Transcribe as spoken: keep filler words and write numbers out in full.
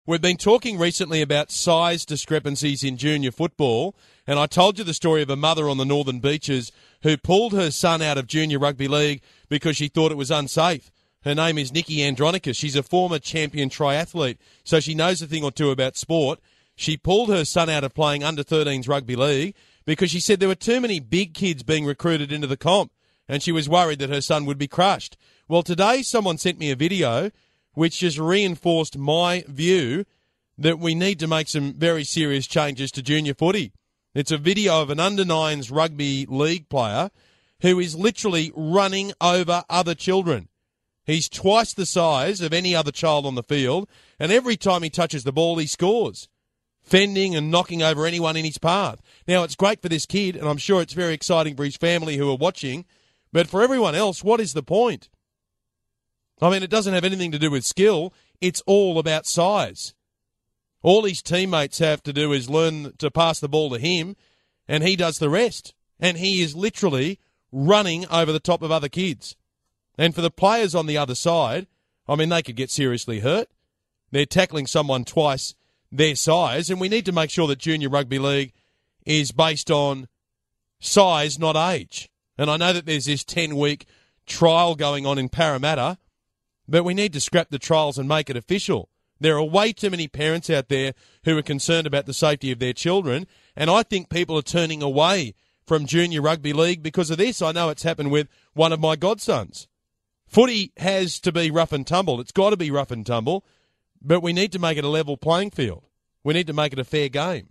We've been talking recently about size discrepancies in junior football, and I told you the story of a mother on the Northern Beaches who pulled her son out of junior rugby league because she thought it was unsafe. Her name is Nikki Andronicus. She's a former champion triathlete, so she knows a thing or two about sport. She pulled her son out of playing under thirteens rugby league because she said there were too many big kids being recruited into the comp, and she was worried that her son would be crushed. Well, today someone sent me a video which just reinforced my view that we need to make some very serious changes to junior footy. It's a video of an under nines rugby league player who is literally running over other children. He's twice the size of any other child on the field, and every time he touches the ball, he scores, fending and knocking over anyone in his path. Now, it's great for this kid, and I'm sure it's very exciting for his family who are watching, but for everyone else, what is the point? I mean, it doesn't have anything to do with skill. It's all about size. All his teammates have to do is learn to pass the ball to him, and he does the rest. And he is literally running over the top of other kids. And for the players on the other side, I mean, they could get seriously hurt. They're tackling someone twice their size, and we need to make sure that junior rugby league is based on size, not age. And I know that there's this ten-week trial going on in Parramatta, but we need to scrap the trials and make it official. There are way too many parents out there who are concerned about the safety of their children, and I think people are turning away from junior rugby league because of this. I know it's happened with one of my godsons. Footy has to be rough and tumble. It's got to be rough and tumble, but we need to make it a level playing field. We need to make it a fair game.